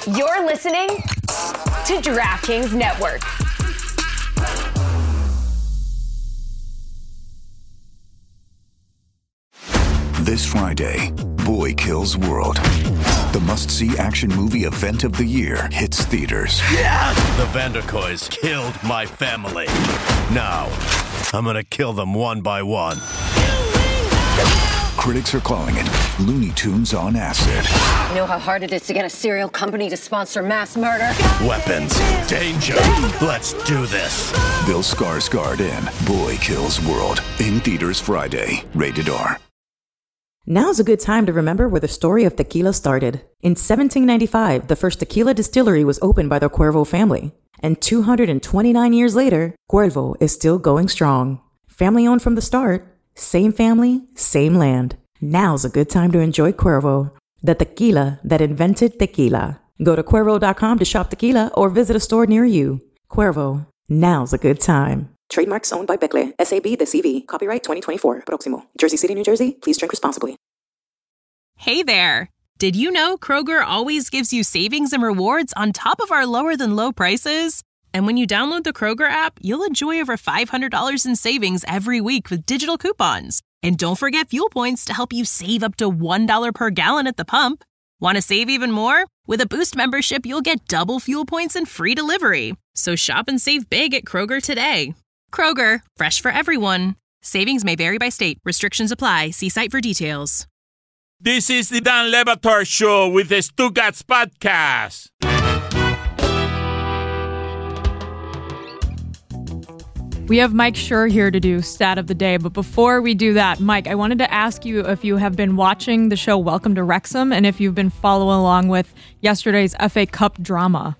You're listening to DraftKings Network. This Friday, Boy Kills World. The must-see action movie event of the year hits theaters. Yeah! The Vanderkoys killed my family. Now, I'm gonna kill them one by one. Critics are calling it Looney Tunes on acid. You know how hard it is to get a serial company to sponsor mass murder? Weapons, danger, let's do this. Bill Skarsgård in Boy Kills World. In theaters Friday. Rated R. Now's a good time to remember where the story of tequila started. In 1795, the first tequila distillery was opened by the Cuervo family. And 229 years later, Cuervo is still going strong. Family owned from the start, same family, same land. Now's a good time to enjoy Cuervo, the tequila that invented tequila. Go to Cuervo.com to shop tequila or visit a store near you. Cuervo, now's a good time. Trademarks owned by Becle, SAB the CV. Copyright 2024. Proximo. Jersey City, New Jersey. Please drink responsibly. Hey there. Did you know Kroger always gives you savings and rewards on top of our lower than low prices? And when you download the Kroger app, you'll enjoy over $500 in savings every week with digital coupons. And don't forget fuel points to help you save up to $1 per gallon at the pump. Want to save even more? With a Boost membership, you'll get double fuel points and free delivery. So shop and save big at Kroger today. Kroger, fresh for everyone. Savings may vary by state. Restrictions apply. See site for details. This is the Dan Le Batard Show with the Stugats Podcast. We have Mike Schur here to do Stat of the Day, but before we do that, Mike, I wanted to ask you if you have been watching the show Welcome to Wrexham and if you've been following along with yesterday's FA Cup drama.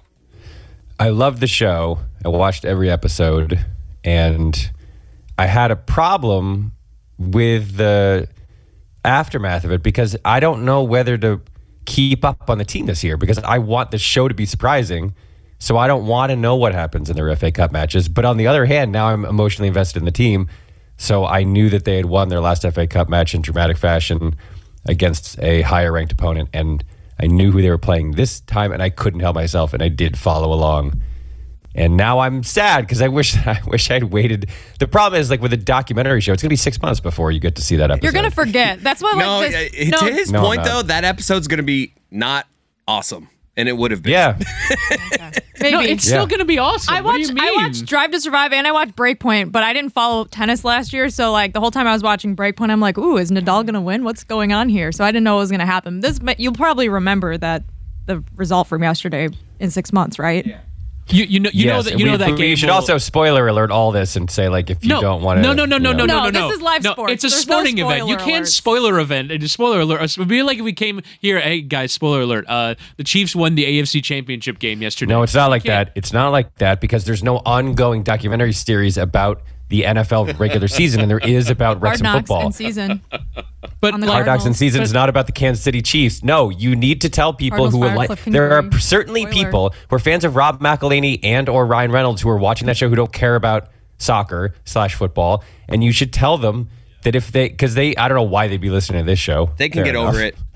I love the show. I watched every episode, and I had a problem with the aftermath of it because I don't know whether to keep up on the team this year because I want the show to be surprising. So I don't want to know what happens in their FA Cup matches. But on the other hand, now I'm emotionally invested in the team. So I knew that they had won their last FA Cup match in dramatic fashion against a higher ranked opponent. And I knew who they were playing this time, and I couldn't help myself, and I did follow along. And now I'm sad because I wish I'd waited. The problem is, like with a documentary show, it's going to be 6 months before you get to see that episode. You're going to forget. That's why. To his point, though, that episode's going to be not awesome. And it would have been. Yeah. Maybe. No, it's still going to be awesome. What do you mean? I watched Drive to Survive and I watched Breakpoint, but I didn't follow tennis last year. So like the whole time I was watching Breakpoint, I'm like, ooh, is Nadal going to win? What's going on here? So I didn't know what was going to happen. You'll probably remember that the result from yesterday in 6 months, right? Yeah. You know that game. You should also spoiler alert all this and say like if you don't want to. No. This is live sports. It's a sporting event. You can't spoiler event. It's a spoiler alert. It would be like if we came here. Hey guys, spoiler alert. The Chiefs won the AFC Championship game yesterday. No, it's not like that. It's not like that because there's no ongoing documentary series about the NFL regular season, and there is about Wrexham football. Hard Knocks in season. But Hard Knocks in season is not about the Kansas City Chiefs. No, you need to tell people who would like. There are certainly people who are fans of Rob McElhenney and or Ryan Reynolds who are watching that show who don't care about soccer/football, and you should tell them that if because I don't know why they'd be listening to this show. They can get over it.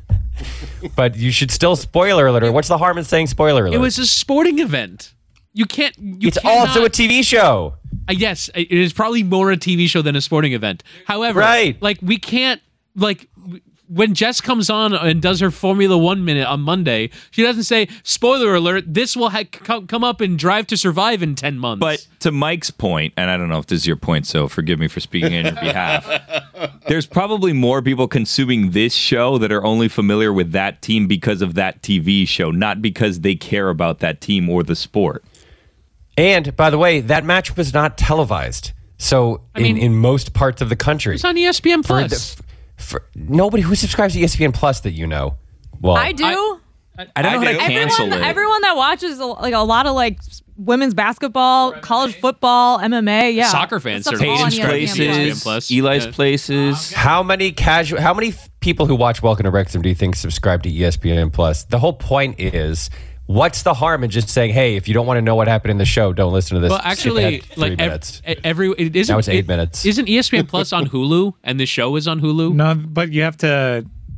But you should still spoiler alert. What's the harm in saying spoiler alert? It was a sporting event. You can't. It's also a TV show. Yes, it is probably more a TV show than a sporting event. However, like we can't when Jess comes on and does her Formula 1 minute on Monday, she doesn't say, spoiler alert, this will come up in Drive to Survive in 10 months. But to Mike's point, and I don't know if this is your point, so forgive me for speaking on your behalf, there's probably more people consuming this show that are only familiar with that team because of that TV show, not because they care about that team or the sport. And, by the way, that match was not televised. So, in most parts of the country. It's on ESPN Plus. For nobody who subscribes to ESPN Plus that you know. Well, I do. I don't know how to cancel it. Everyone that watches a lot of women's basketball, college football, MMA, yeah. Soccer fans are Hayden's Places, Eli's Places. How many people who watch Welcome to Wrexham do you think subscribe to ESPN Plus? The whole point is, what's the harm in just saying, hey, if you don't want to know what happened in the show, don't listen to this. Well, actually, minutes. Now it's 8 minutes. Isn't ESPN Plus on Hulu and the show is on Hulu? No, but you have to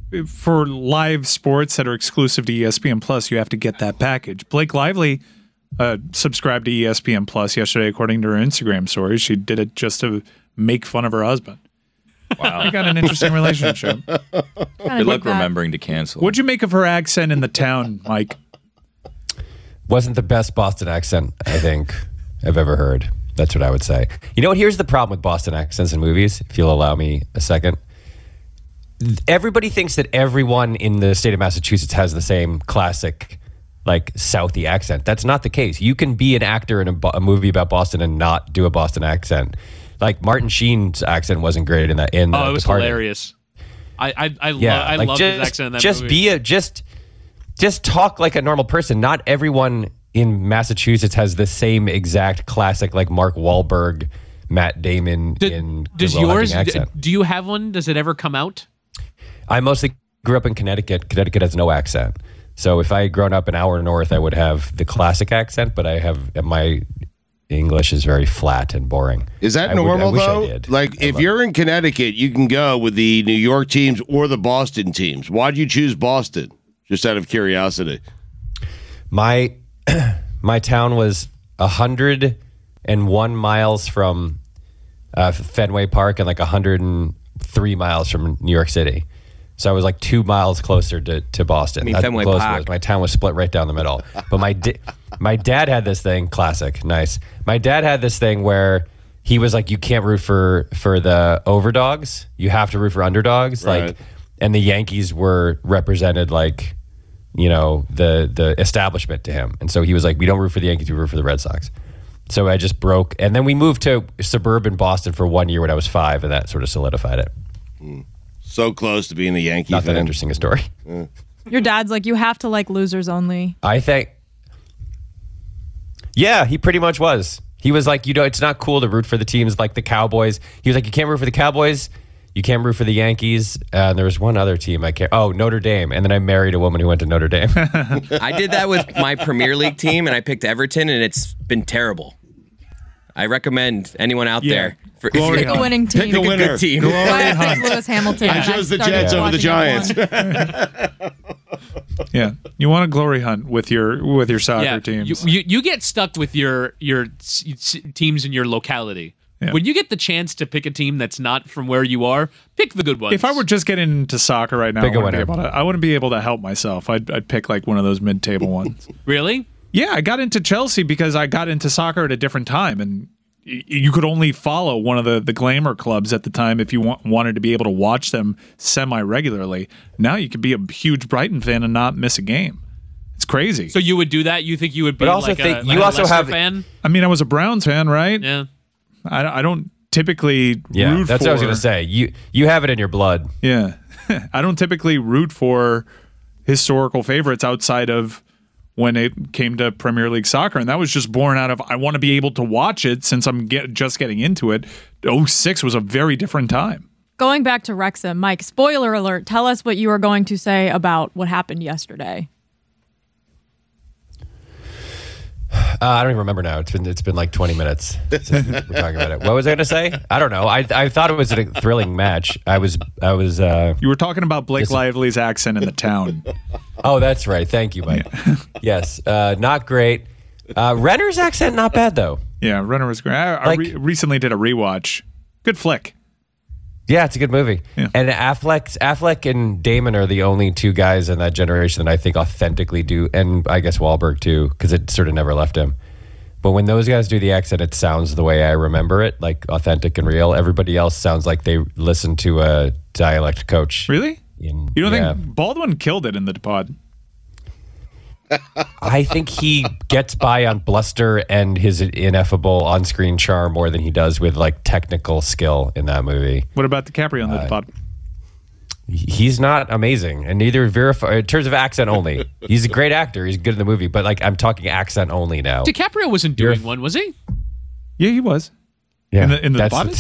for live sports that are exclusive to ESPN Plus, you have to get that package. Blake Lively subscribed to ESPN Plus yesterday, according to her Instagram story. She did it just to make fun of her husband. Wow. They got an interesting relationship. Good luck remembering to cancel. What'd you make of her accent in the town, Mike? Wasn't the best Boston accent I think I've ever heard. That's what I would say. You know what? Here's the problem with Boston accents in movies, if you'll allow me a second. Everybody thinks that everyone in the state of Massachusetts has the same classic, like, Southie accent. That's not the case. You can be an actor in a movie about Boston and not do a Boston accent. Like, Martin Sheen's accent wasn't great in that. It was hilarious. I love his accent in that movie. Just talk like a normal person. Not everyone in Massachusetts has the same exact classic, like Mark Wahlberg, Matt Damon in does Good Will yours? Hunting accent. Do you have one? Does it ever come out? I mostly grew up in Connecticut. Connecticut has no accent. So if I had grown up an hour north, I would have the classic accent, but my English is very flat and boring. Is that normal, though? Like, if you're in Connecticut, you can go with the New York teams or the Boston teams. Why'd you choose Boston? Just out of curiosity. My town was 101 miles from Fenway Park and like 103 miles from New York City. So I was like 2 miles closer to Boston. I mean, Fenway Park. My town was split right down the middle. But my dad had this thing, classic, nice. My dad had this thing where he was like, you can't root for the overdogs. You have to root for underdogs. Right. Like, and the Yankees were represented like, you know, the establishment to him. And so he was like, we don't root for the Yankees, we root for the Red Sox. So I just broke. And then we moved to suburban Boston for 1 year when I was 5, and that sort of solidified it. So close to being a Yankee Not fan. that interesting a story. Your dad's like, you have to like losers only. I think. Yeah, he pretty much was. He was like, it's not cool to root for the teams like the Cowboys. He was like, you can't root for the Cowboys. You can't root for the Yankees. And there was one other team I can't. Oh, Notre Dame. And then I married a woman who went to Notre Dame. I did that with my Premier League team, and I picked Everton, and it's been terrible. I recommend anyone out there. Pick a winning team. Pick a winner. Good team. Lewis Hamilton. I chose the Jets over the Giants. Yeah, you want a glory hunt with your soccer teams. You get stuck with your teams in your locality. Yeah. When you get the chance to pick a team that's not from where you are, pick the good ones. If I were just getting into soccer right now, I wouldn't be able to help myself. I'd pick like one of those mid-table ones. Really? Yeah, I got into Chelsea because I got into soccer at a different time, and you could only follow one of the glamour clubs at the time if you wanted to be able to watch them semi-regularly. Now you could be a huge Brighton fan and not miss a game. It's crazy. So you would do that? You think you would be a Leicester fan? I mean, I was a Browns fan, right? Yeah. I don't typically root that's for... what I was going to say. You have it in your blood. Yeah. I don't typically root for historical favorites outside of when it came to Premier League soccer. And that was just born out of, I want to be able to watch it since I'm just getting into it. 2006 was a very different time. Going back to Wrexham, Mike, spoiler alert, tell us what you were going to say about what happened yesterday. I don't even remember now. It's been like 20 minutes since we're talking about it. What was I going to say? I don't know. I thought it was a thrilling match. I was. You were talking about Blake Lively's accent in the town. Oh, that's right. Thank you, Mike. Yes, not great. Renner's accent, not bad though. Yeah, Renner was great. I recently did a rewatch. Good flick. Yeah, it's a good movie. Yeah. And Affleck and Damon are the only two guys in that generation that I think authentically do, and I guess Wahlberg too, because it sort of never left him. But when those guys do the accent, it sounds the way I remember it, like authentic and real. Everybody else sounds like they listen to a dialect coach. Really? You don't think Baldwin killed it in the pod? I think he gets by on bluster and his ineffable on-screen charm more than he does with like technical skill in that movie. What about DiCaprio on the pod? He's not amazing, and neither in terms of accent only. He's a great actor. He's good in the movie, but like I'm talking accent only now. DiCaprio wasn't doing one, was he? Yeah, he was. Yeah, in the pod.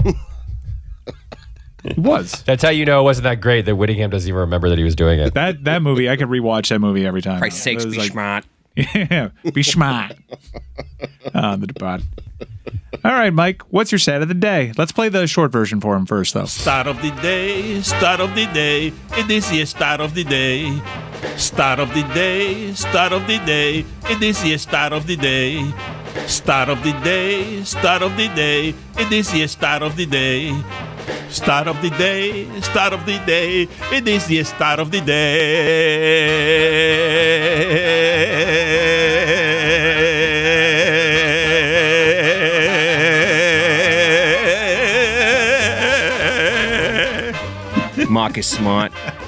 He was. That's how you know it wasn't that great that Whittingham doesn't even remember that he was doing it. That movie, I could rewatch that movie every time. Christ's sakes, be smart. Yeah, be smart. The debate. All right, Mike, what's your stat of the day? Let's play the short version for him first, though. Start of the day, start of the day. It is the start of the day. Start of the day, start of the day. It is the start of the day. Start of the day, start of the day. It is the start of the day. Start of the day, start of the day. It is the start of the day. Mock is smart.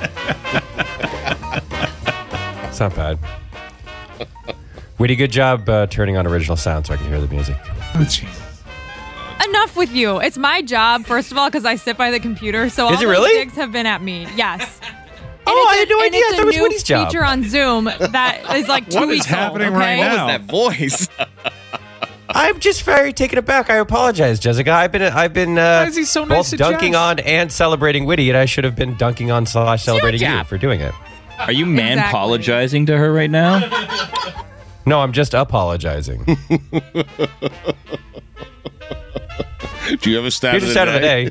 It's not bad. Witty, good job turning on original sound so I can hear the music. Oh, jeez. Enough with you. It's my job, first of all, because I sit by the computer. So all Is it those really? digs have been at me. Yes. I had no idea. I thought it was It's a Witty's new job. feature on Zoom that is like 2 What is weeks happening old, okay? right now? What was that voice? I'm just very taken aback. I apologize, Jessica. I've been Why is he so nice both to dunking Jess? on and celebrating Witty, and I should have been dunking on / celebrating you for doing it. Are you man-apologizing to her right now? No, I'm just apologizing. Do you have a stat Here's of the the stat of the day.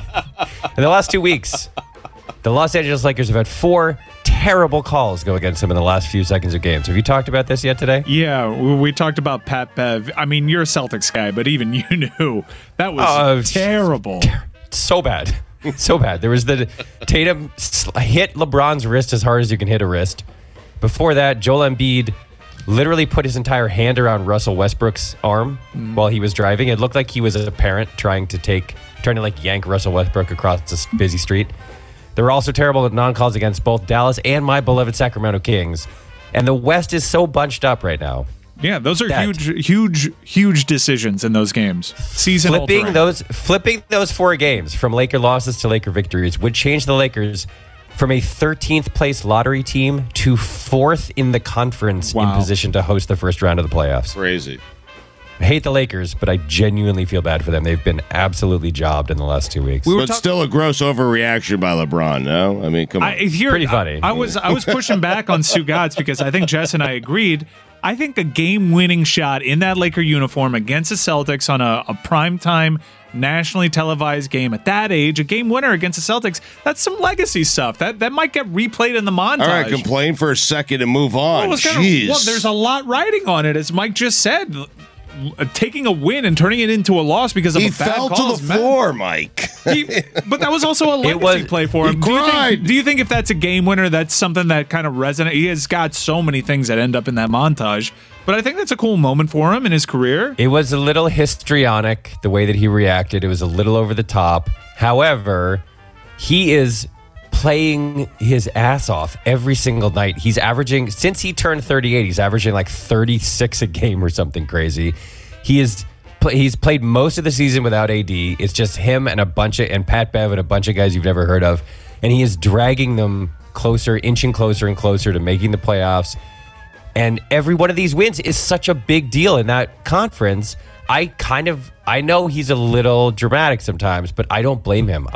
In the last 2 weeks, the Los Angeles Lakers have had 4 terrible calls go against them in the last few seconds of games. Have you talked about this yet today? Yeah, we talked about Pat Bev. I mean, you're a Celtics guy, but even you knew that was terrible. So bad. So bad. There was the Tatum hit LeBron's wrist as hard as you can hit a wrist. Before that, Joel Embiid literally put his entire hand around Russell Westbrook's arm while he was driving. It looked like he was a parent trying to yank Russell Westbrook across this busy street. There were also terrible non-calls against both Dallas and my beloved Sacramento Kings. And the West is so bunched up right now. Yeah, those are huge decisions in those games. Season flipping those 4 games from Laker losses to Laker victories would change the Lakers from a 13th place lottery team to 4th in the conference in position to host the first round of the playoffs. Crazy. I hate the Lakers, but I genuinely feel bad for them. They've been absolutely jobbed in the last 2 weeks. But still a gross overreaction by LeBron, no? I mean, come on. Pretty funny. I was pushing back on Stugotz because I think Jess and I agreed. I think a game-winning shot in that Laker uniform against the Celtics on a primetime, nationally televised game at that age, a game winner against the Celtics, that's some legacy stuff. That might get replayed in the montage. All right, complain for a second and move on. Jeez. There's a lot riding on it, as Mike just said. Taking a win and turning it into a loss because of a bad fell call to the floor, Mike. But that was also a legacy play for him. Do you think if that's a game winner, that's something that kind of resonates? He has got so many things that end up in that montage. But I think that's a cool moment for him in his career. It was a little histrionic, the way that he reacted. It was a little over the top. However, he is playing his ass off every single night. He's averaging, since he turned 38, he's averaging like 36 a game or something crazy. He's played most of the season without AD. It's just him and Pat Bev and a bunch of guys you've never heard of. And he is dragging them closer, inching closer and closer to making the playoffs. And every one of these wins is such a big deal in that conference. I know he's a little dramatic sometimes, but I don't blame him.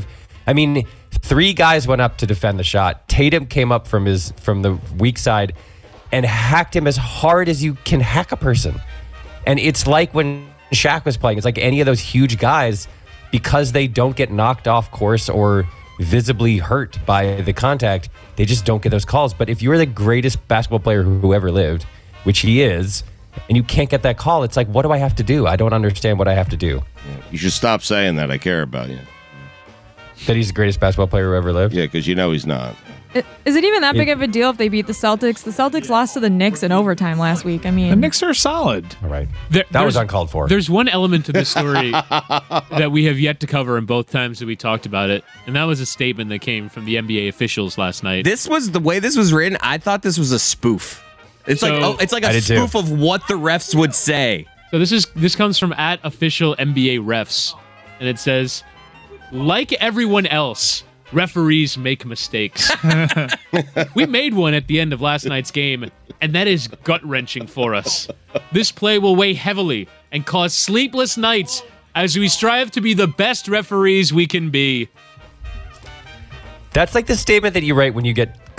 3 guys went up to defend the shot. Tatum came up from the weak side and hacked him as hard as you can hack a person. And it's like when Shaq was playing. It's like any of those huge guys, because they don't get knocked off course or visibly hurt by the contact, they just don't get those calls. But if you're the greatest basketball player who ever lived, which he is, and you can't get that call, it's like, what do I have to do? I don't understand what I have to do. You should stop saying that. I care about you. That he's the greatest basketball player who ever lived? Yeah, because you know he's not. Is it even that big of a deal if they beat the Celtics? The Celtics lost to the Knicks in overtime last week. I mean, the Knicks are solid. All right. That was uncalled for. There's one element to this story that we have yet to cover in both times that we talked about it, and that was a statement that came from the NBA officials last night. This was the way this was written. I thought this was a spoof. It's like a spoof of what the refs would say. So this comes from @official NBA refs, and it says, like everyone else, referees make mistakes. We made one at the end of last night's game, and that is gut-wrenching for us. This play will weigh heavily and cause sleepless nights as we strive to be the best referees we can be. That's like the statement that you write when you get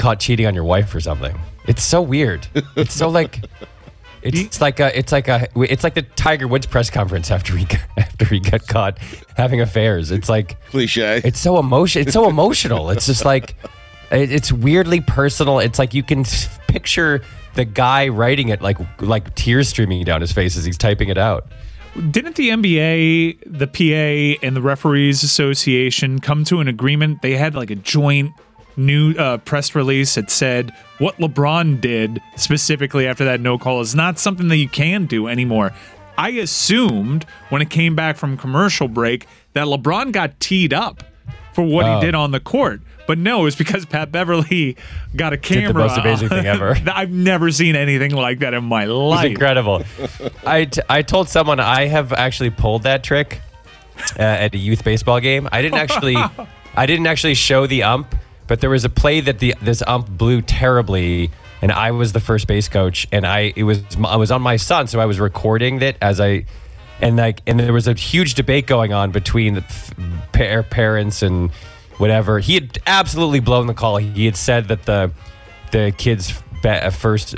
caught cheating on your wife or something. It's so weird. It's so like it's like the Tiger Woods press conference after he got caught having affairs. It's like cliche. It's so emotional. It's just like it's weirdly personal. It's like you can picture the guy writing it like tears streaming down his face as he's typing it out. Didn't the NBA, the PA, and the Referees Association come to an agreement? They had like a joint new press release that said what LeBron did specifically after that no call is not something that you can do anymore. I assumed when it came back from commercial break that LeBron got teed up for what he did on the court. But no, it was because Pat Beverly got a camera. Did the most amazing thing ever. I've never seen anything like that in my life. It's incredible. I told someone I have actually pulled that trick at a youth baseball game. I didn't actually show the ump, but there was a play that this ump blew terribly, and I was the first base coach, and I was on my son, so I was recording it and there was a huge debate going on between the parents and whatever. He had absolutely blown the call. He had said that the kid's first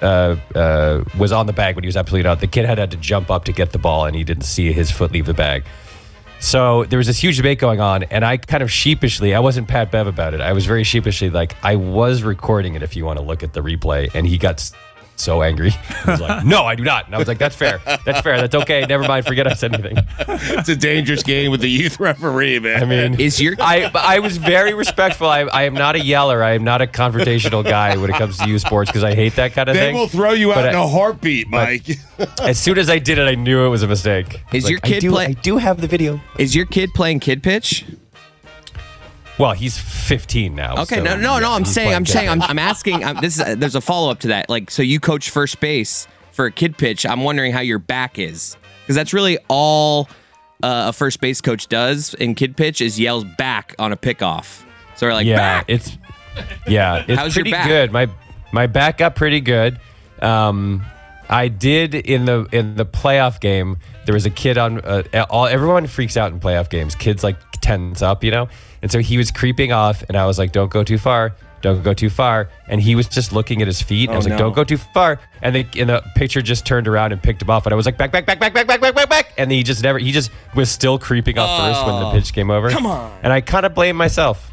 was on the bag, but he was absolutely not. The kid had to jump up to get the ball, and he didn't see his foot leave the bag. So there was this huge debate going on, and I kind of sheepishly, I wasn't Pat Bev about it. I was very sheepishly like, I was recording it if you want to look at the replay. And he got so angry. He was like, no, I do not. And I was like, that's fair. That's fair. That's okay. Never mind. Forget I said anything. It's a dangerous game with the youth referee, man. I mean, I was very respectful. I am not a yeller. I am not a confrontational guy when it comes to youth sports because I hate that kind of thing. They will throw you out in a heartbeat, Mike. As soon as I did it, I knew it was a mistake. Is your kid I do have the video. Is your kid playing kid pitch? Well, he's 15 now. Okay, so no. I'm asking. There's a follow up to that. Like, so you coach first base for a kid pitch. I'm wondering how your back is, because that's really all a first base coach does in kid pitch is yells back on a pickoff. So we're like, back. It's How's pretty your back? good. My back got pretty good. I did in the playoff game. There was a kid on. Everyone freaks out in playoff games. Kids like tense up, And so he was creeping off, and I was like, "Don't go too far. Don't go too far." And he was just looking at his feet. I was like, "Don't go too far." And the pitcher just turned around and picked him off, and I was like, "Back." And he just was still creeping off first when the pitch came over. Come on. And I kind of blamed myself.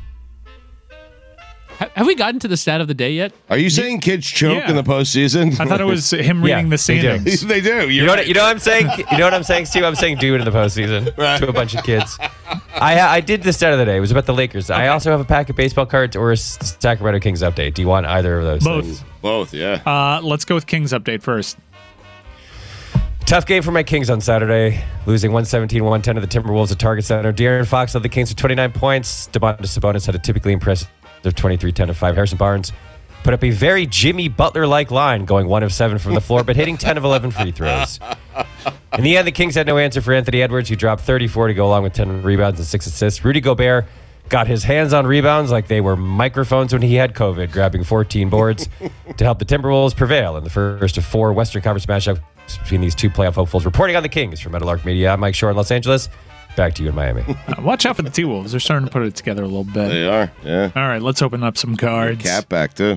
Have we gotten to the stat of the day yet? Are you saying kids choke in the postseason? I thought it was him reading the standings. They do. You know what I'm saying? You know what I'm saying, Stu? I'm saying do it in the postseason to a bunch of kids. I did the stat of the day. It was about the Lakers. Okay. I also have a pack of baseball cards or a Sacramento Kings update. Do you want either of those things? Both, yeah. Let's go with Kings update first. Tough game for my Kings on Saturday, losing 117-110 to the Timberwolves at Target Center. De'Aaron Fox led the Kings with 29 points. Domantas Sabonis had a typically impressive 23-10-5. Harrison Barnes put up a very Jimmy Butler-like line, going 1 of 7 from the floor, but hitting 10 of 11 free throws. In the end, the Kings had no answer for Anthony Edwards, who dropped 34 to go along with 10 rebounds and 6 assists. Rudy Gobert got his hands on rebounds like they were microphones when he had COVID, grabbing 14 boards to help the Timberwolves prevail in the first of 4 Western Conference matchups between these two playoff hopefuls. Reporting on the Kings from Meadowlark Media, I'm Mike Shore in Los Angeles. Back to you in Miami. Watch out for the T-Wolves. They're starting to put it together a little bit. They are, yeah. All right, let's open up some cards. Cat back, too.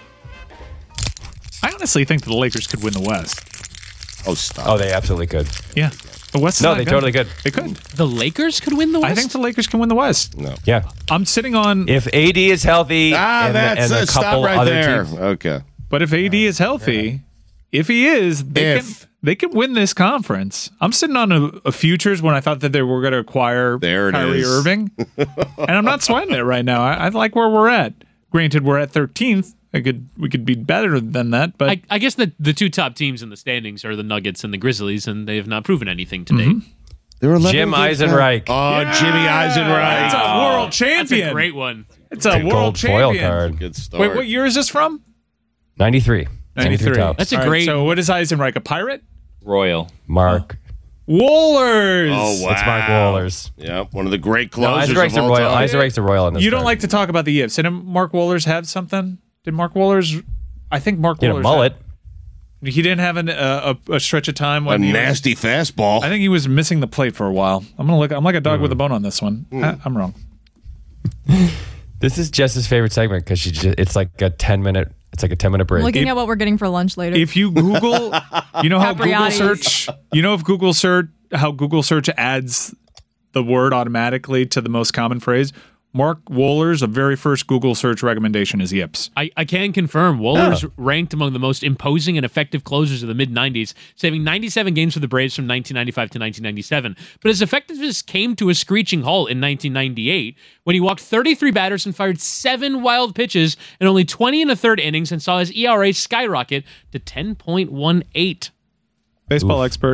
I honestly think the Lakers could win the West. Oh, stop. Oh, they absolutely could. Yeah. The West is No, not they good. totally could. They could. The Lakers could win the West? I think the Lakers can win the West. No. Yeah. I'm sitting on... If AD is healthy and a couple stop right other there. teams. Okay. But if AD is healthy, if he is, they can win this conference. I'm sitting on a futures when I thought that they were going to acquire Kyrie Irving. And I'm not sweating it right now. I like where we're at. Granted, we're at 13th. We could be better than that, but I guess the two top teams in the standings are the Nuggets and the Grizzlies, and they have not proven anything to date. They're Jim Eisenreich. Oh, yeah. Jimmy Eisenreich. It's a world champion. That's a great one. It's a world gold foil champion. card. Good start. Wait, what year is this from? 93. 93. top. That's a All great. right, so what is Eisenreich? A pirate? Royal. Mark. Wohlers. Oh, wow. It's Mark Wohlers. Yeah, one of the great No, closers Eisenreich's of a all royal. time. Eisenreich's a royal in this You don't card. like to talk about the yips. Didn't Mark Wohlers have something? Did Mark Wohlers... I think Mark He had Wohlers... a mullet. He didn't have a stretch of time A when he nasty fastball. I think he was missing the plate for a while. I'm like a dog with a bone on this one. I'm wrong. This is Jess's favorite segment because it's like a 10-minute. It's like a 10-minute break. I'm looking at what we're getting for lunch later. If you Google, you know how Google search, how Google search adds the word automatically to the most common phrase. Mark Wohlers, the very first Google search recommendation is Yips. I can confirm Wohlers ranked among the most imposing and effective closers of the mid-90s, saving 97 games for the Braves from 1995 to 1997. But his effectiveness came to a screeching halt in 1998 when he walked 33 batters and fired 7 wild pitches in only 20 and a third innings and saw his ERA skyrocket to 10.18. Baseball expert.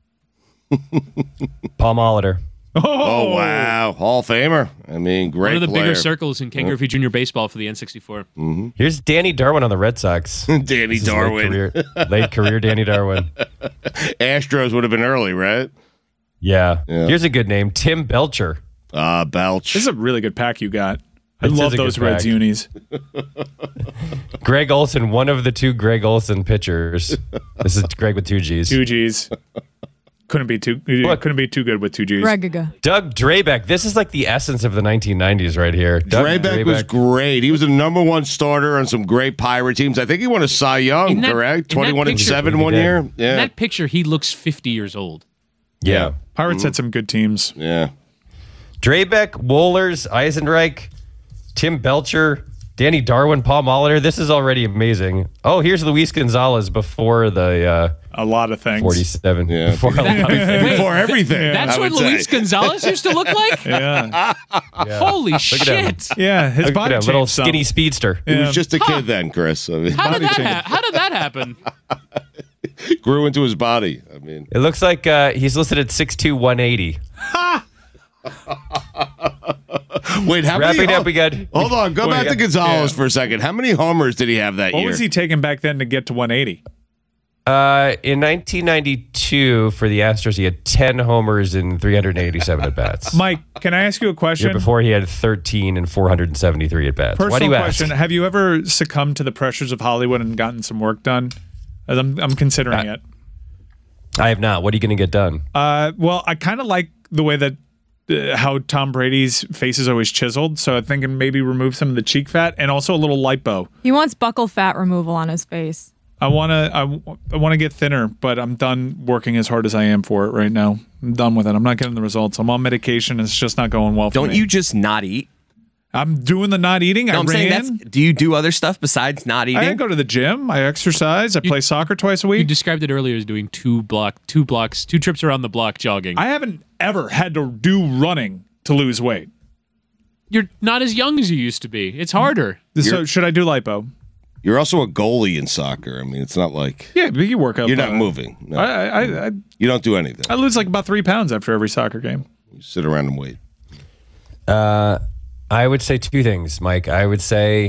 Paul Molitor. Oh, wow. Hall of Famer. I mean, great One of the player. bigger circles in Ken Griffey Jr. Baseball for the N64. Mm-hmm. Here's Danny Darwin on the Red Sox. Danny Darwin. Late career Danny Darwin. Astros would have been early, right? Yeah. Here's a good name. Tim Belcher. Belch. This is a really good pack you got. I This love is a those good Reds pack. unis. Greg Olson, one of the 2 Greg Olson pitchers. This is Greg with 2 G's. 2 G's. Couldn't be too good with 2 G's. Gregiga. Doug Drabeck. This is like the essence of the 1990s right here. Doug Drabeck was great. He was the number 1 starter on some great Pirate teams. I think he won a Cy Young, correct? 21-7 one year. Yeah. In that picture, he looks 50 years old. Yeah. Pirates had some good teams. Yeah. Drabeck, Wohlers, Eisenreich, Tim Belcher, Danny Darwin, Paul Molitor. This is already amazing. Oh, here's Luis Gonzalez before the a lot of things. 47. Yeah. Before, a lot of things. Before everything. That's what Luis Gonzalez used to look like? Yeah. Holy shit. Yeah, his Look body at that little changed some. skinny speedster. He was just a kid then, Chris. I mean, How did that happen? grew into his body. I mean, It looks like he's listed at 6'2", 180. wait, how Wrapping many? up, we got. Hold on, go back to Gonzalez for a second. How many homers did he have that What year? was he taking back then to get to 180? In 1992, for the Astros, he had 10 homers and 387 at-bats. Mike, can I ask you a question? Year before, he had 13 and 473 at-bats. Why do Personal you question. ask? Have you ever succumbed to the pressures of Hollywood and gotten some work done? As I'm considering it. I have not. What are you going to get done? Well, I kind of like the way that how Tom Brady's face is always chiseled. So I'm thinking maybe remove some of the cheek fat and also a little lipo. He wants buccal fat removal on his face. I want to get thinner, but I'm done working as hard as I am for it right now. I'm done with it. I'm not getting the results. I'm on medication. It's just not going well for me. Don't you just not eat? I'm doing the not eating. No, I I'm saying ran. do you do other stuff besides not eating? I go to the gym. I exercise. I play soccer twice a You week. described it earlier as doing two trips around the block jogging. I haven't ever had to do running to lose weight. You're not as young as you used to be. It's harder. So should I do lipo? You're also a goalie in soccer. I mean, it's not like Yeah, but you work out. you're not moving. No. I You don't do anything. I lose like about 3 pounds after every soccer game. You sit around and wait. I would say 2 things, Mike. I would say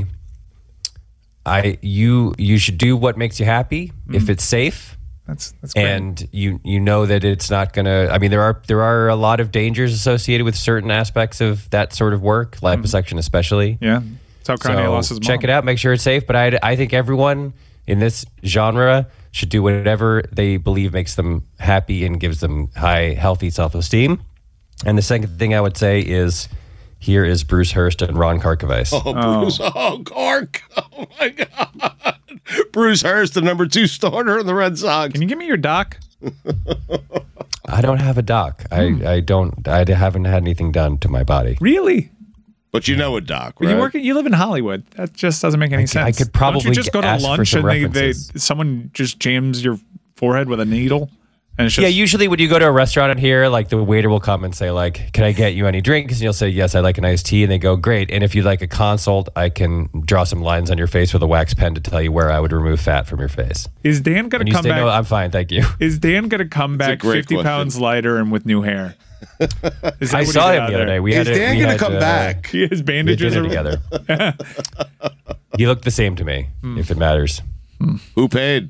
you should do what makes you happy if it's safe. That's great. And you know that it's not gonna. I mean, there are a lot of dangers associated with certain aspects of that sort of work, liposuction especially. Yeah, that's how Kanye So lost his mom. check it out. Make sure it's safe. But I think everyone in this genre should do whatever they believe makes them happy and gives them high, healthy self-esteem. And the second thing I would say is, here is Bruce Hurst and Ron Karkovice. Oh, Bruce. Oh, Cork. Oh, my God. Bruce Hurst, the number 2 starter in the Red Sox. Can you give me your doc? I don't have a doc. I haven't had anything done to my body. Really? But you know a doc, But right? you live in Hollywood. That just doesn't make any sense. I could Don't you probably just go to ask for lunch some and references. someone just jams your forehead with a needle, and it's just Yeah, usually when you go to a restaurant in here, like the waiter will come and say, like, "Can I get you any drinks?" And you'll say, "Yes, I'd like an iced tea." And they go, "Great." And if you'd like a consult, I can draw some lines on your face with a wax pen to tell you where I would remove fat from your face. Is Dan going And to you come say, back? "No, I'm fine, thank you." Is Dan going to come back great 50 question. pounds lighter and with new hair? Is that I what saw he him did the other out day. there? Is Dan going to come back? His We did bandages it are together. He looked the same to me, if it matters. Who paid?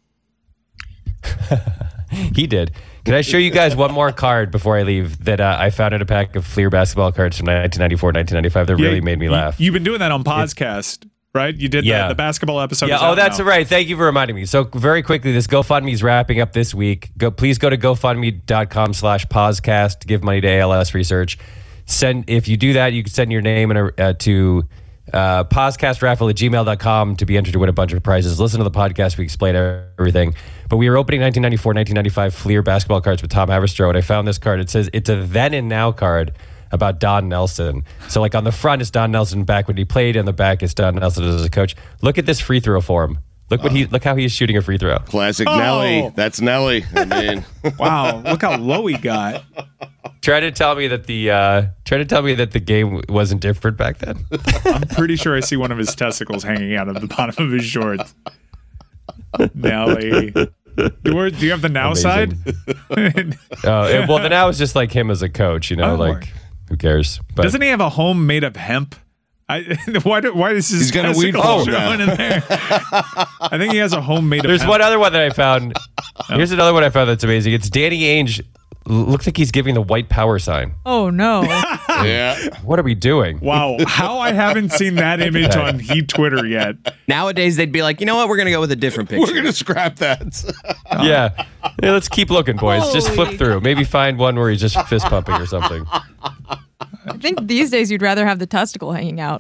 He did. Can I show you guys one more card before I leave that I found in a pack of Fleer basketball cards from 1994, 1995 that really made me laugh? You've been doing that on podcast, right? You did Yeah. the basketball episode. Yeah. is Oh, out that's now. right. Thank you for reminding me. So very quickly, this GoFundMe is wrapping up this week. Please go to GoFundMe.com/Poscast. Give money to ALS Research. if you do that, you can send your name to podcastraffle@gmail.com to be entered to win a bunch of prizes. Listen to the podcast. We explain everything. But we were opening 1994, 1995 Fleer basketball cards with Tom Haverstraw, and I found this card. It says it's a then and now card about Don Nelson. So like on the front is Don Nelson back when he played, and the back is Don Nelson as a coach. Look at this free throw for him. Look how he's shooting a free throw. Classic Nelly. That's Nelly. I mean, wow, look how low he got. Try to tell me that the game wasn't different back then. I'm pretty sure I see one of his testicles hanging out of the bottom of his shorts. Nelly. Do you have the now side? Well, the now is just like him as a coach, who cares? But doesn't he have a home made of hemp? Why is his testicle showing in there? I think he has a home made of There's hemp. one other one that I found. Here's another one I found that's amazing. It's Danny Ainge. Looks like he's giving the white power sign. Oh, no. Yeah. What are we doing? Wow. How I haven't seen that image on Heat Twitter yet. Nowadays, they'd be like, you know what? We're going to go with a different picture. We're going to scrap that. Yeah, let's keep looking, boys. Just flip through. Maybe find one where he's just fist pumping or something. I think these days you'd rather have the testicle hanging out.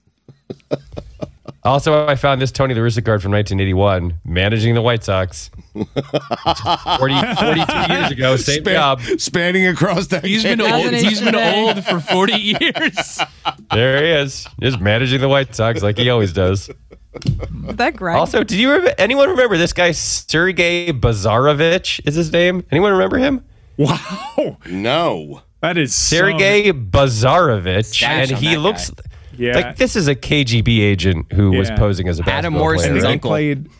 Also, I found this Tony La Russa card from 1981, managing the White Sox. 42 years ago, same job. Spanning across that. He's been old for 40 years. There he is, just managing the White Sox like he always does. Is that great? Also, anyone remember this guy, Sergei Bazarovich is his name? Anyone remember him? Wow. No. That is Sergei Bazarovich, and he looks like this is a KGB agent who was posing as a basketball Adam Morrison's player. uncle.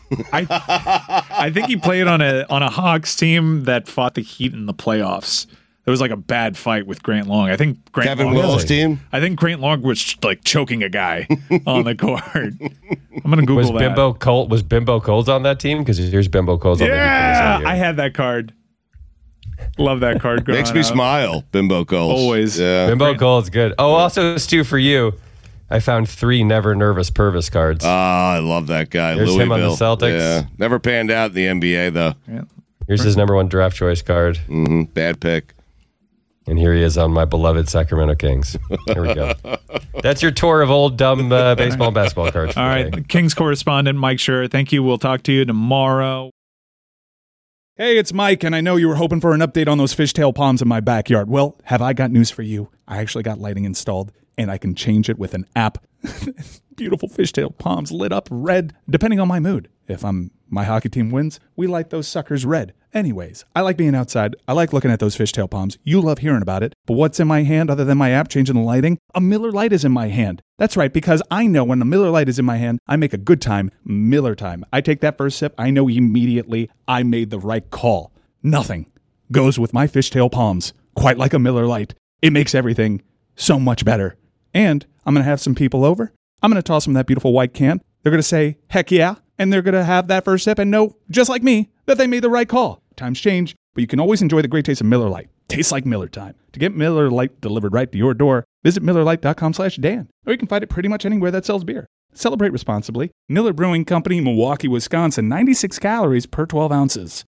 I think he played on a Hawks team that fought the Heat in the playoffs. There was like a bad fight with Grant Long. I think Kevin Willis' team. I think Grant Long was like choking a guy on the court. I'm gonna Google that. Was Bimbo Coles on that team? Because here's Bimbo Coles on Yeah, I had that card. Love that card. Makes me smile. Bimbo Coles. Always. Yeah. Bimbo Coles, good. Oh, also, Stu, for you, I found 3 Never Nervous Purvis cards. Oh, I love that guy. There's Louisville. him on the Celtics. Yeah. Never panned out in the NBA, though. Yeah. Here's his number 1 draft choice card. Mm-hmm. Bad pick. And here he is on my beloved Sacramento Kings. Here we go. That's your tour of old, dumb baseball and basketball cards. All right. Kings correspondent Mike Schur, thank you. We'll talk to you tomorrow. Hey, it's Mike, and I know you were hoping for an update on those fishtail palms in my backyard. Well, have I got news for you? I actually got lighting installed, and I can change it with an app. Beautiful fishtail palms lit up red, depending on my mood. If my hockey team wins, we light those suckers red. Anyways, I like being outside. I like looking at those fishtail palms. You love hearing about it. But what's in my hand other than my app changing the lighting? A Miller Lite is in my hand. That's right, because I know when a Miller Lite is in my hand, I make a good time, Miller time. I take that first sip, I know immediately I made the right call. Nothing goes with my fishtail palms quite like a Miller Lite. It makes everything so much better. And I'm going to have some people over. I'm going to toss them that beautiful white can. They're going to say, heck yeah. And they're going to have that first sip and know, just like me, that they made the right call. Times change, but you can always enjoy the great taste of Miller Lite. Tastes like Miller time. To get Miller Lite delivered right to your door, visit MillerLite.com/Dan. Or you can find it pretty much anywhere that sells beer. Celebrate responsibly. Miller Brewing Company, Milwaukee, Wisconsin. 96 calories per 12 ounces.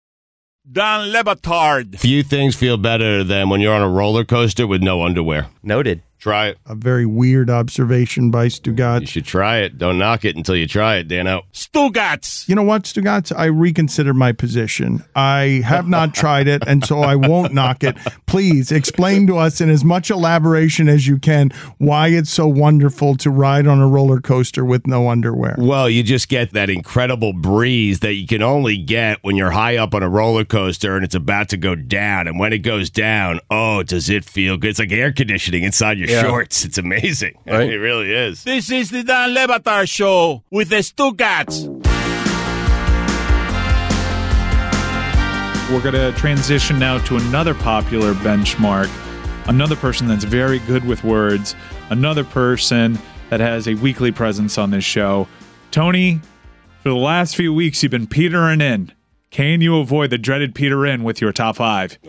Don Le Batard. Few things feel better than when you're on a roller coaster with no underwear. Noted. Try it. A very weird observation by Stugatz. You should try it. Don't knock it until you try it, Dano. Stugatz. You know what, Stugatz? I reconsider my position. I have not tried it, and so I won't knock it. Please explain to us in as much elaboration as you can why it's so wonderful to ride on a roller coaster with no underwear. Well, you just get that incredible breeze that you can only get when you're high up on a roller coaster and it's about to go down. And when it goes down, oh, does it feel good? It's like air conditioning inside your shorts. It's amazing. Right? It really is. This is the Dan Le Batard Show with the Stugatz. We're going to transition now to another popular benchmark, another person that's very good with words, another person that has a weekly presence on this show. Tony, for the last few weeks, you've been petering in. Can you avoid the dreaded peter in with your top 5?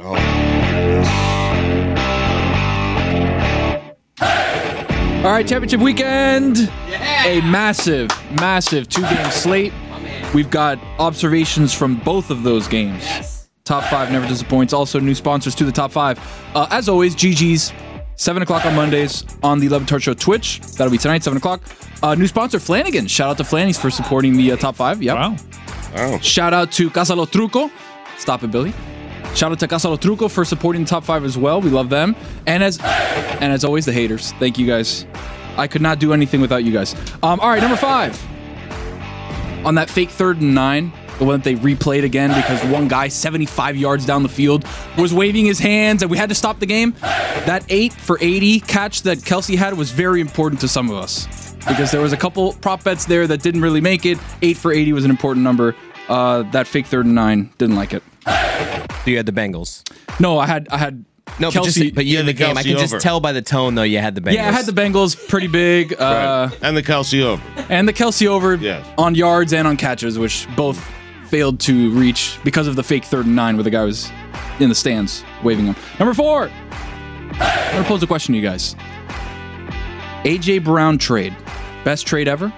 All right, championship weekend. A massive 2-game slate. We've got observations from both of those games. Top 5 never disappoints. Also, new sponsors to the top 5. As always, GG's 7 o'clock on Mondays on the Le Batard Show Twitch. That'll be tonight, 7 o'clock. New sponsor, Flanagan. Shout out to Flannies for supporting the top 5. Yep. Wow. Shout out to Casa Lo Truco. Stop it, Billy. Shout out to Casa Lo Truco for supporting the top 5 as well. We love them. And as always, the haters. Thank you guys. I could not do anything without you guys. All right, number 5. On that fake 3rd and 9, the one that they replayed again because one guy 75 yards down the field was waving his hands and we had to stop the game. That 8 for 80 catch that Kelsey had was very important to some of us because there was a couple prop bets there that didn't really make it. 8 for 80 was an important number. That fake 3rd and 9, didn't like it. So you had the Bengals? No, I had no, Kelsey. but you had the game. I can just tell by the tone, though, you had the Bengals. Yeah, I had the Bengals pretty big. Right. And the Kelsey over. And the Kelsey over on yards and on catches, which both failed to reach because of the fake 3rd and 9 where the guy was in the stands waving them. Number 4. I'm going to pose a question to you guys. A.J. Brown trade. Best trade ever?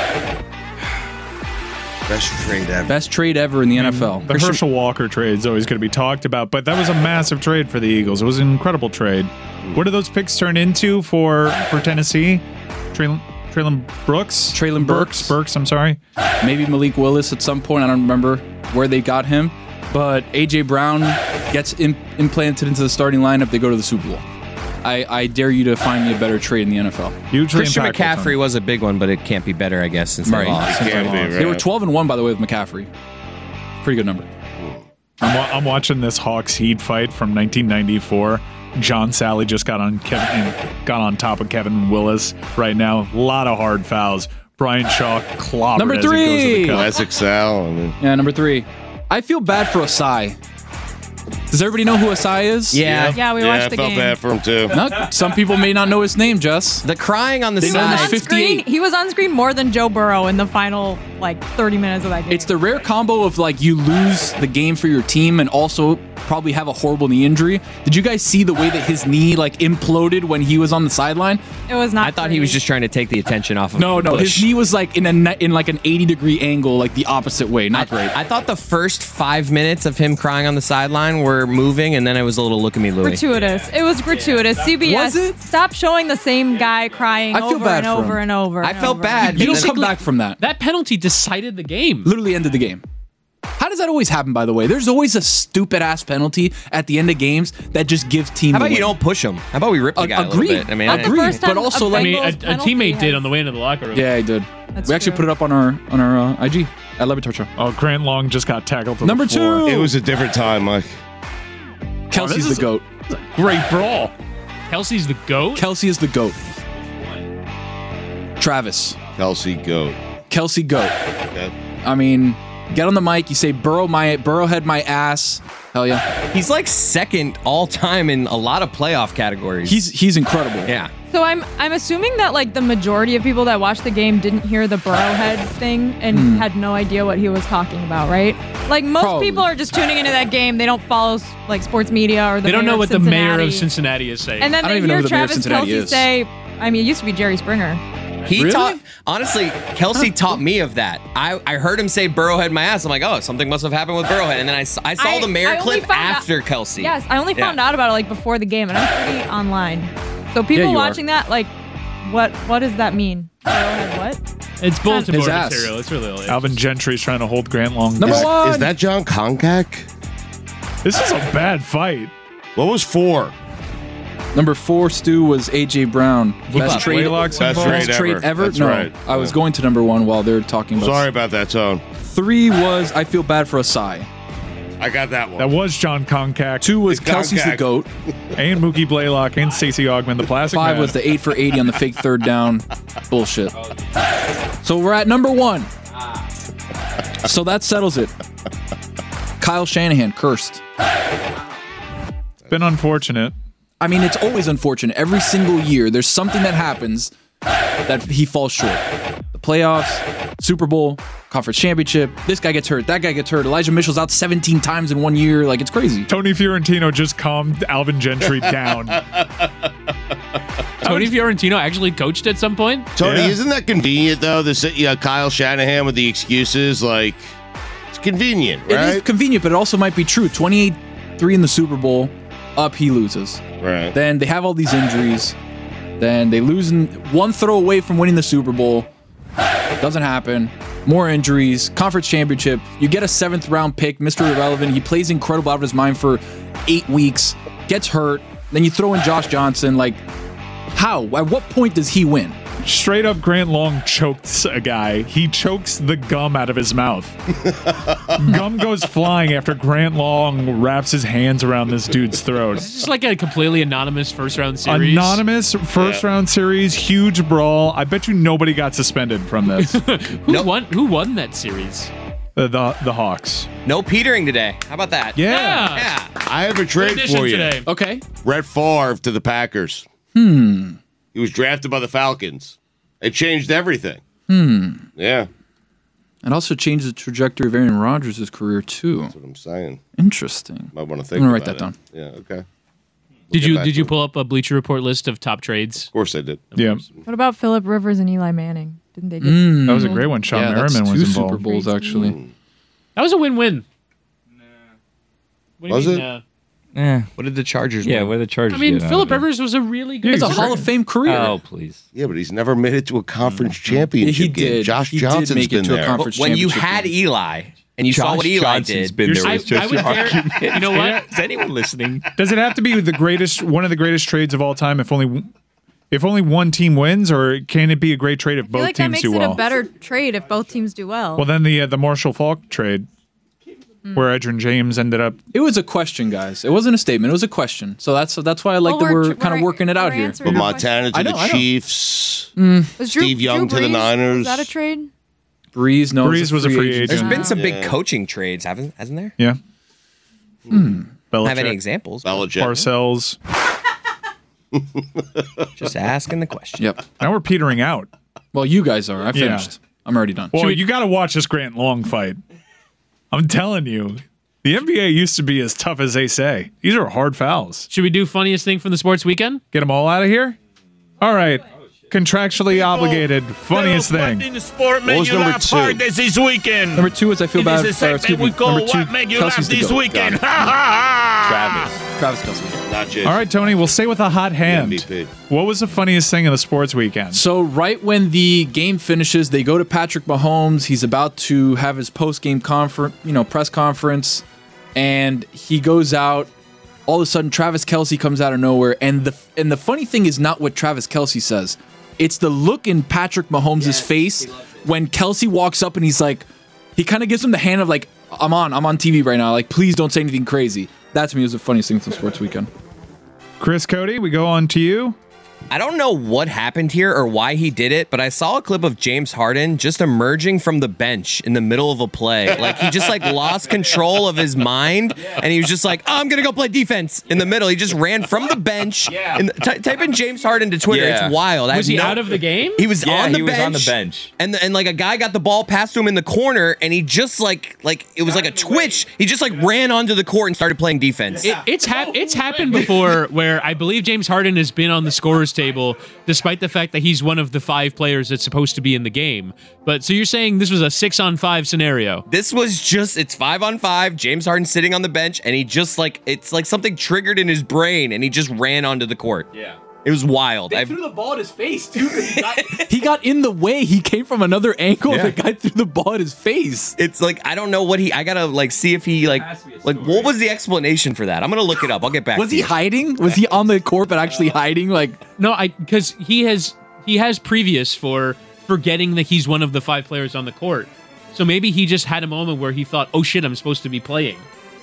Best trade ever. Best trade ever in the NFL. The Herschel Walker trade is always going to be talked about, but that was a massive trade for the Eagles. It was an incredible trade. What did those picks turn into for Tennessee? Traylon Burks, I'm sorry. Maybe Malik Willis at some point. I don't remember where they got him. But A.J. Brown gets implanted into the starting lineup. They go to the Super Bowl. I dare you to find me a better trade in the NFL. Christian McCaffrey was a big one, but it can't be better, I guess, since they lost. They were 12-1, by the way, with McCaffrey. Pretty good number. I'm watching this Hawks Heat fight from 1994. John Sally just got on top of Kevin Willis right now. A lot of hard fouls. Brian Shaw clobbered Number 3. as he goes to the cup. Classic Sal. Yeah, number 3. I feel bad for Asai. Does everybody know who Asai is? Yeah, we watched the game. I felt bad for him too. No, some people may not know his name, Jess. The crying on the They know side. he's 58. He was on screen more than Joe Burrow in the final 30 minutes of that game. It's the rare combo of you lose the game for your team and also probably have a horrible knee injury. Did you guys see the way that his knee imploded when he was on the sideline? It was not. I thought he was just trying to take the attention off of No, Bush. his knee was in an 80-degree angle, the opposite way. Not great. I thought the first 5 minutes of him crying on the sideline were moving, and then it was a little look at me, Louie. Gratuitous. It was gratuitous. CBS, Was it? stop showing the same guy crying I feel over bad and for over him. and over. I and felt over. bad. You don't because come back from that. That penalty decided the game. Literally ended the game. How does that always happen, by the way? There's always a stupid-ass penalty at the end of games that just gives team How the about you win. don't push him? How about we rip the guy a little bit? I mean, That's the first time but also a I mean, a Bengals penalty teammate did has- on the way into the locker room. Yeah, I did. That's we actually true. put it up on our IG at Le Batard Show. Oh, Grant Long just got tackled to Number the floor. 2. It was a different time, Mike. Kelsey's this is the GOAT. Great brawl. Kelsey's the GOAT? Kelsey is the GOAT. Travis. Kelsey goat. Kelsey GOAT. Yep. I mean, get on the mic. You say Burrow had my ass. Hell yeah. he's second all time in a lot of playoff categories. He's incredible. Yeah. So I'm assuming that the majority of people that watched the game didn't hear the Burrowhead thing and had no idea what he was talking about, right? Most Probably. people are just tuning into that game. They don't follow sports media or the They don't mayor know of what the mayor of Cincinnati. Cincinnati is saying. And then I don't they even know hear who the mayor of Travis Cincinnati Kelce is. say, it used to be Jerry Springer. He Really? taught, honestly, Kelsey taught me of that. I heard him say Burrowhead my ass. I'm like, oh, something must have happened with Burrowhead. And then I saw the mayor I only clip found out- after Kelsey. Yes, I only found out about it before the game, and I'm pretty online. So people you are. watching that, what does that mean? Burrowhead what? It's bulletin His board ass. material. It's really all Alvin Gentry's trying to hold Grant Long Number back. 1. Is that John Konkak? This is a bad fight. What was 4? Number 4, Stu, was A.J. Brown. Best trade Blaylock's Best involved. trade Best trade ever? That's No. right. I was going to number 1 while they're talking about Sorry about that, Tone. 3 was I feel bad for Asai. I got that one. That was John Konkak. 2 was It's Kelsey's the Konkak. GOAT. And Mookie Blaylock and Stacey Ogman, the plastic 5 man. was the 8 for 80 on the fake 3rd down. Bullshit. So we're at number 1. So that settles it. Kyle Shanahan, cursed. Been unfortunate. I mean, it's always unfortunate. Every single year, there's something that happens that he falls short. The playoffs, Super Bowl, conference championship. This guy gets hurt. That guy gets hurt. Elijah Mitchell's out 17 times in 1 year. It's crazy. Tony Fiorentino just calmed Alvin Gentry down. Tony Fiorentino actually coached at some point? Tony, Yeah. isn't that convenient though? Kyle Shanahan with the excuses, it's convenient, right? It is convenient, but it also might be true. 28-3 in the Super Bowl. up he loses. Right. Then they have all these injuries. Then they lose one throw away from winning the Super Bowl. Doesn't happen. More injuries. Conference championship. You get a 7th round pick, Mr. Irrelevant. He plays incredible out of his mind for 8 weeks. Gets hurt. Then you throw in Josh Johnson. Like, how? At what point does he win? Straight up, Grant Long chokes a guy. He chokes the gum out of his mouth. Gum goes flying after Grant Long wraps his hands around this dude's throat. It's just like a completely anonymous first-round series. Anonymous first-round series, huge brawl. I bet you nobody got suspended from this. Who won that series? The Hawks. No petering today. How about that? Yeah. I have a trade for you. Today. Okay. Brett Favre to the Packers. He was drafted by the Falcons. It changed everything. Yeah. It also changed the trajectory of Aaron Rodgers' career, too. That's what I'm saying. Interesting. Might want to think I'm going to about write that it. down. Yeah, okay. Did you pull up a Bleacher Report list of top trades? Of course I did. Yeah. What about Phillip Rivers and Eli Manning? Didn't they get That was a great one. Sean Merriman was two involved. Super Bowls, actually. That was a win-win. What do you Was mean, it? What did the Chargers Yeah, win? what did the Chargers I mean, get out Phillip of it? Rivers was a really good. It's a Hall of Fame career. Oh, please. Yeah, but he's never made it to a conference championship He game. did. Josh He did Johnson's make it been to a there. conference When you championship had game. Eli and you saw Josh what Eli Johnson's did. been there. I Was just would your dare- argument. you know what? Is anyone listening? Does it have to be one of the greatest trades of all time if only one team wins, or can it be a great trade if I feel both like that teams makes do it well? a better trade if both teams do well. Well, then the Marshall Faulk trade, where Edgerrin James ended up. It was a question, guys. It wasn't a statement. It was a question. So that's why I like Well, that we're we're kind of working it out here. But Montana to I know, the I know. Chiefs. Was Steve Young to the Brees, Niners. Was that a trade? Breeze, no. Breeze was a free agent. There's been some Yeah. big coaching trades, hasn't there? Yeah. I don't Belichick, have any examples. Belichick. Parcells. Just asking the question. Yep. Now we're petering out. Well, you guys are. I finished. I'm already done. Well, you got to watch this Grant Long fight. I'm telling you, the NBA used to be as tough as they say. These are hard fouls. Should we do funniest thing from the sports weekend? Get them all out of here? All right. Contractually obligated. Funniest thing. In the sport What made was you number laugh two? hard this weekend. Number 2 is I feel It bad. is a segment we call What Made You Laugh Kelsey's the This GOAT. Weekend. Travis Kelce. Not Jason. All right, Tony, we'll say with a hot hand. MVP. What was the funniest thing in the sports weekend? So right when the game finishes, they go to Patrick Mahomes. He's about to have his post-game press conference, and he goes out. All of a sudden, Travis Kelce comes out of nowhere, and the funny thing is not what Travis Kelce says. It's the look in Patrick Mahomes' face when Kelce walks up and he's like, he kind of gives him the hand of like, I'm on TV right now. Like, please don't say anything crazy. That to me was the funniest thing from sports weekend. Chris Cody, we go on to you. I don't know what happened here or why he did it, but I saw a clip of James Harden just emerging from the bench in the middle of a play. Like he just lost control of his mind, and he was just like, "Oh, I'm gonna go play defense" in the middle. He just ran from the bench. And type in James Harden to Twitter. Yeah. It's wild. Was he out of the game? He was on the he bench. was on the bench. And like a guy got the ball passed to him in the corner, and he just like it was like a twitch. He just ran onto the court and started playing defense. It's happened before where I believe James Harden has been on the scorer's table despite the fact that he's one of the 5 players that's supposed to be in the game. But so you're saying this was a 6-on-5 scenario? This was it's 5-on-5. James Harden sitting on the bench, and he just it's like something triggered in his brain, and he just ran onto the court. Yeah. It was wild. They threw the ball at his face, too. He got in the way. He came from another angle. Yeah. The guy threw the ball at his face. It's like, I don't know what I gotta see if he what was the explanation for that? I'm gonna look it up. I'll get back Was to he you. hiding? Was he on the court but actually hiding? No, because he has previous for forgetting that he's one of the 5 players on the court. So maybe he just had a moment where he thought, "Oh shit, I'm supposed to be playing."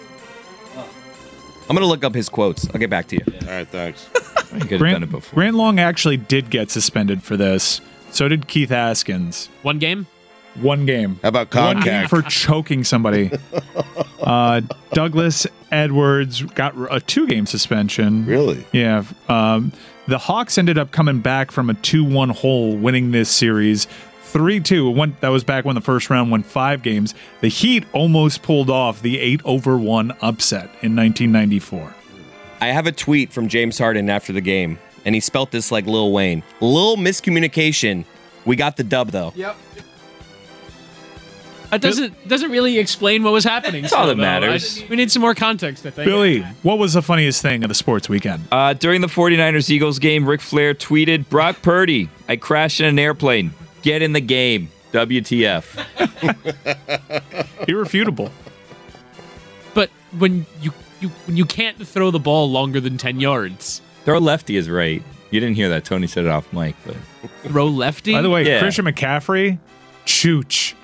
I'm gonna look up his quotes. I'll get back to you. All right, thanks. Grant Long actually did get suspended for this. So did Keith Askins. 1 game? 1 game. How about One Comcast? game for choking somebody. Douglas Edwards got a 2-game suspension. Really? Yeah. The Hawks ended up coming back from a 2-1 hole, winning this series 3-2. That was back when the first round went 5 games. The Heat almost pulled off the 8-1 upset in 1994. I have a tweet from James Harden after the game, and he spelt this like Lil Wayne. Little miscommunication. We got the dub though. Yep. That doesn't really explain what was happening. That's all that matters. We need some more context, I think. Billy, what was the funniest thing of the sports weekend? During the 49ers-Eagles game, Ric Flair tweeted, "Brock Purdy, I crashed in an airplane. Get in the game. WTF." Irrefutable. But when you can't throw the ball longer than 10 yards. Throw lefty is right. You didn't hear that. Tony said it off mic. But throw lefty? By the way, Yeah. Christian McCaffrey, chooch.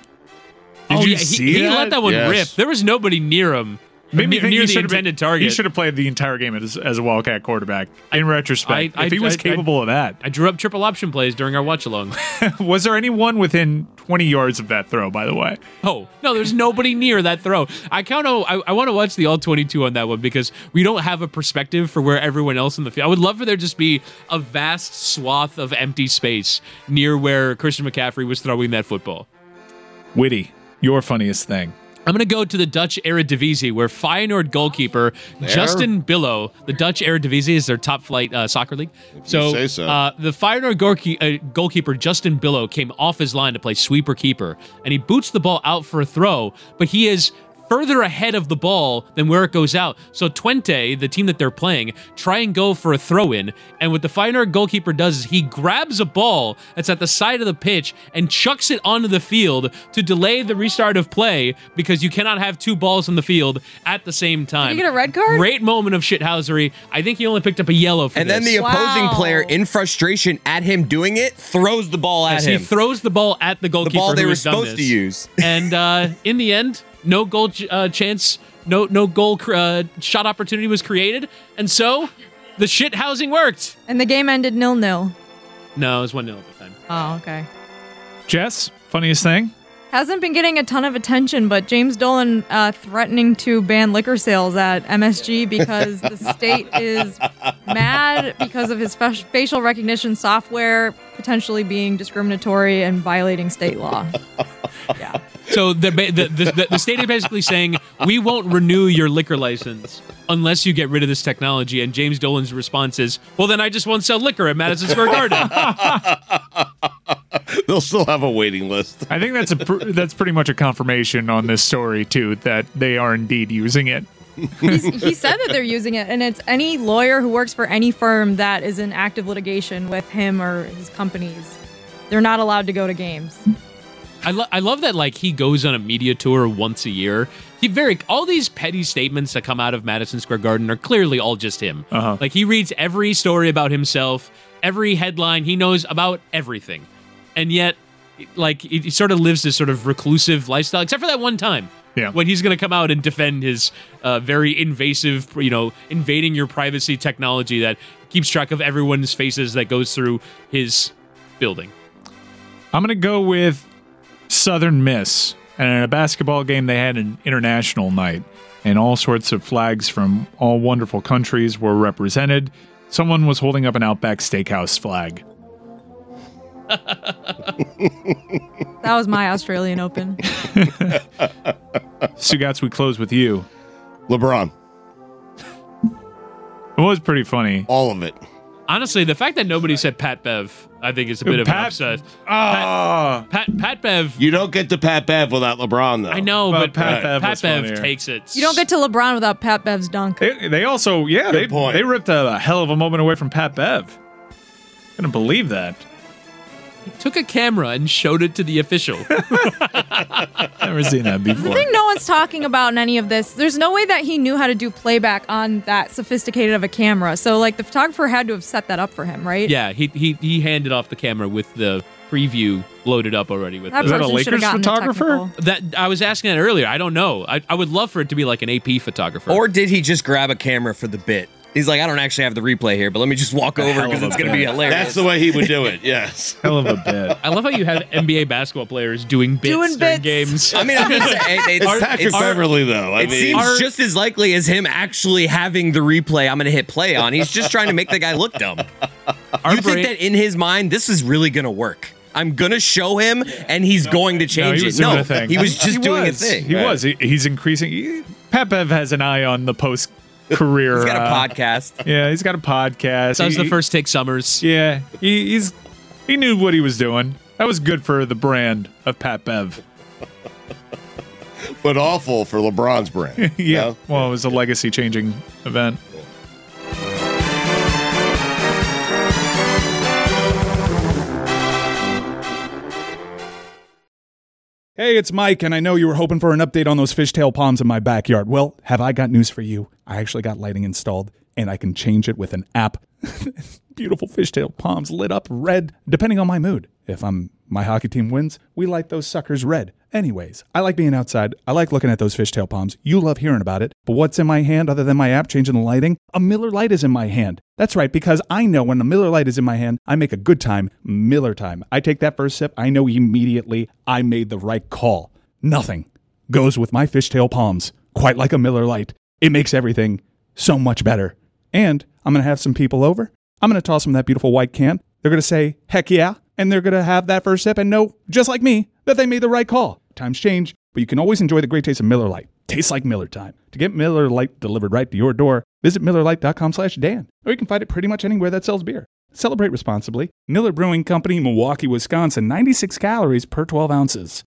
Did you see he that? let that one rip. There was nobody near him. Maybe near the intended target. He should have played the entire game as a Wildcat quarterback. In retrospect, if he was capable of that. I drew up triple option plays during our watch along. Was there anyone within 20 yards of that throw, by the way? Oh, no, there's nobody near that throw. I want to watch the all 22 on that one because we don't have a perspective for where everyone else in the field. I would love for there just be a vast swath of empty space near where Christian McCaffrey was throwing that football. Witty, your funniest thing. I'm going to go to the Dutch Eredivisie, where Feyenoord goalkeeper Justin Billo, the Dutch Eredivisie is their top flight soccer league. So, say so. The Feyenoord goalkeeper Justin Billo came off his line to play sweeper keeper, and he boots the ball out for a throw, but he is further ahead of the ball than where it goes out. So Twente, the team that they're playing, try and go for a throw-in, and what the Feyenoord goalkeeper does is he grabs a ball that's at the side of the pitch and chucks it onto the field to delay the restart of play because you cannot have two balls on the field at the same time. Did you get a red card? Great moment of shithousery. I think he only picked up a yellow for and this. then the opposing player, in frustration at him doing it, throws the ball at him. He throws the ball at the goalkeeper. The ball they who were has done supposed to this. use. And in the end, no goal chance, no goal shot opportunity was created, and so the shit housing worked. And the game ended 0-0. No, it was 1-0 at the time. Oh, okay. Jess, funniest thing? Hasn't been getting a ton of attention, but James Dolan threatening to ban liquor sales at MSG because the state is mad because of his facial recognition software potentially being discriminatory and violating state law. Yeah. So the state is basically saying, we won't renew your liquor license unless you get rid of this technology. And James Dolan's response is, well, then I just won't sell liquor at Madison Square Garden. They'll still have a waiting list. I think that's pretty much a confirmation on this story, too, that they are indeed using it. He said that they're using it, and it's any lawyer who works for any firm that is in active litigation with him or his companies. They're not allowed to go to games. I love that, like, he goes on a media tour once a year. All these petty statements that come out of Madison Square Garden are clearly all just him. Uh-huh. Like, he reads every story about himself, every headline, he knows about everything. And yet, like, he sort of lives this sort of reclusive lifestyle, except for that one time. Yeah. When he's going to come out and defend his very invasive, invading your privacy technology that keeps track of everyone's faces that goes through his building. I'm going to go with Southern Miss. And in a basketball game, they had an international night, and all sorts of flags from all wonderful countries were represented. Someone was holding up an Outback Steakhouse flag. That was my Australian Open. Sugats, we close with you. LeBron. It was pretty funny. All of it. Honestly, the fact that nobody said Pat Bev, I think is a bit of an upset. Pat Bev. You don't get to Pat Bev without LeBron, though. I know, but Pat Bev funnier. takes it. You don't get to LeBron without Pat Bev's dunk. They also, they ripped a hell of a moment away from Pat Bev. Couldn't believe that. He took a camera and showed it to the official. Never seen that The before. thing no one's talking about in any of this, there's no way that he knew how to do playback on that sophisticated of a camera. So, like, the photographer had to have set that up for him, right? Yeah, he handed off the camera with the preview loaded up already. With That the, person Is that a should have Lakers gotten the photographer? technical. that I was asking that earlier. I don't know. I would love for it to be like an AP photographer. Or did he just grab a camera for the bit? He's like, I don't actually have the replay here, but let me just walk over because it's going to be hilarious. That's the way he would do it, yes. Hell of a bit. I love how you have NBA basketball players doing bits during games. I mean, I'm just saying, It's Patrick Beverly, though. It seems just as likely as him actually having the replay I'm going to hit play on. He's just trying to make the guy look dumb. You think that in his mind, this is really going to work? I'm going to show him, and he's going to change it. No, he was just doing a thing. He's increasing. Pat Bev has an eye on the post career. He's got a podcast. Yeah, he's got a podcast. That was the first take Summers. Yeah, he knew what he was doing. That was good for the brand of Pat Bev. but awful for LeBron's brand. Yeah. No? Well, it was a legacy-changing event. Hey, it's Mike, and I know you were hoping for an update on those fishtail palms in my backyard. Well, have I got news for you? I actually got lighting installed, and I can change it with an app. Beautiful fishtail palms lit up red, depending on my mood. If my hockey team wins, we light those suckers red. Anyways, I like being outside. I like looking at those fishtail palms. You love hearing about it. But what's in my hand other than my app changing the lighting? A Miller Lite is in my hand. That's right, because I know when a Miller Lite is in my hand, I make a good time, Miller time. I take that first sip, I know immediately I made the right call. Nothing goes with my fishtail palms quite like a Miller Lite. It makes everything so much better. And I'm going to have some people over. I'm going to toss them that beautiful white can. They're going to say, heck yeah. And they're going to have that first sip and know, just like me, that they made the right call. Times change, but you can always enjoy the great taste of Miller Lite. Tastes like Miller time. To get Miller Lite delivered right to your door, visit MillerLite.com/Dan. Or you can find it pretty much anywhere that sells beer. Celebrate responsibly. Miller Brewing Company, Milwaukee, Wisconsin. 96 calories per 12 ounces.